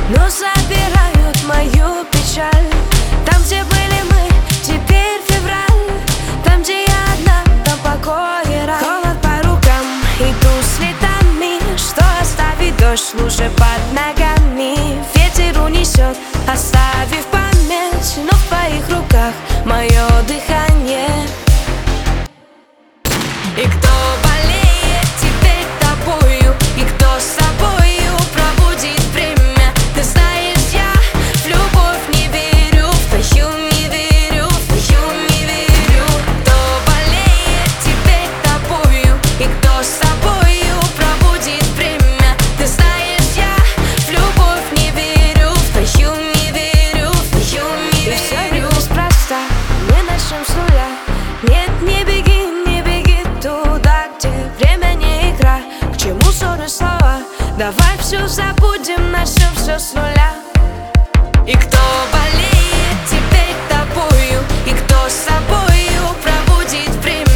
но забирают мою печаль. Там, где были мы, теперь февраль. Там, где я одна, там покой и рай. Холод по рукам, иду следами, что оставит дождь в луже под ногами. Ветер унесет, оставив память, но в твоих руках мое дыхание. И кто болеет теперь тобою, и кто с собою пробудит время. Ты знаешь, я в любовь не верю, в твою не верю, в твою не верю. Кто болеет теперь тобою, и кто с собою пробудит время. Ты знаешь, я в любовь не верю, в твою не верю, в твою не верю. И все не неспроста, мы начнем с нуля. Нет, не беги, не беги туда, где время не игра. К чему ссоры слова? Давай все забудем, начнем все с нуля. И кто болеет теперь тобою, и кто с собою пробудит время.